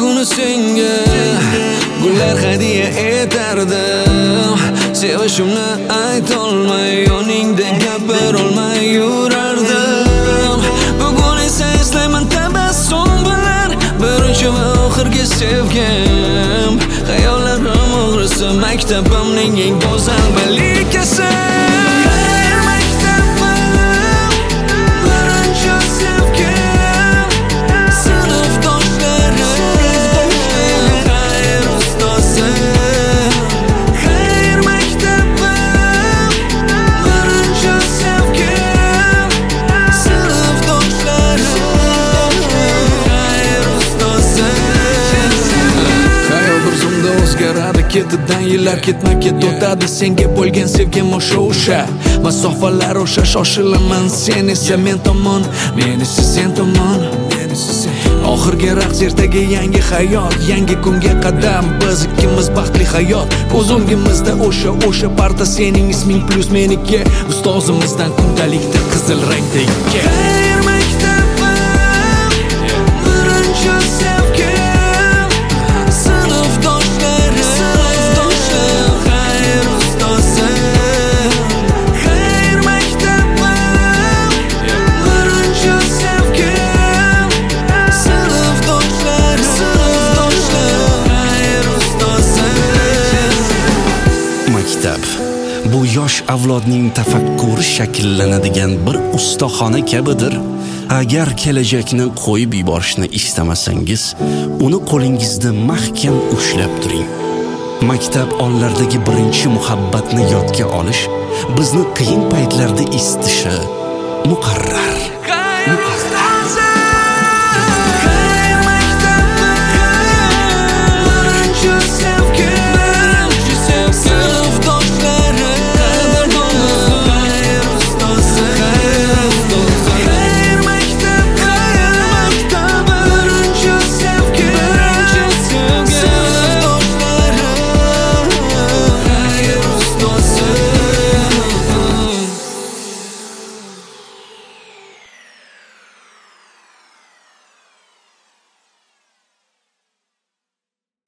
kuni senga gullar hadiya etardim. Sevishimni aytolmay yoningda gapirolmay yurardim. Bugun esa eslayman tabassum bilan birinchi va oxirgi sevgim. Xayollarim o'g'risi maktabimning eng go'zal malikasi. Ketidan yillar ketma-ket o'tadi, senga bo'lgan sevgim o'sha masofalar o'sha, shoshilaman sen esa men tomon, men esa sen tomon. Oxirgi raqs, ertaga yangi hayot, yangi kunga qadam, biz ikkimiz baxtli hayot. Ko'z o'ngimizda o'sha parta, sening isming plus meniki, ustozimizdan kundalikda qizil rangda ikki. Bu yosh avlodning tafakkuri shakllanadigan bir ustaxona kabidir. Agar kelajakni qo'yib yuborishni istamasangiz, uni qo'lingizda mahkam ushlab turing. Maktab onlardagi birinchi muhabbatni yodga olish bizni qiyin paytlarda isitishi muqarrar.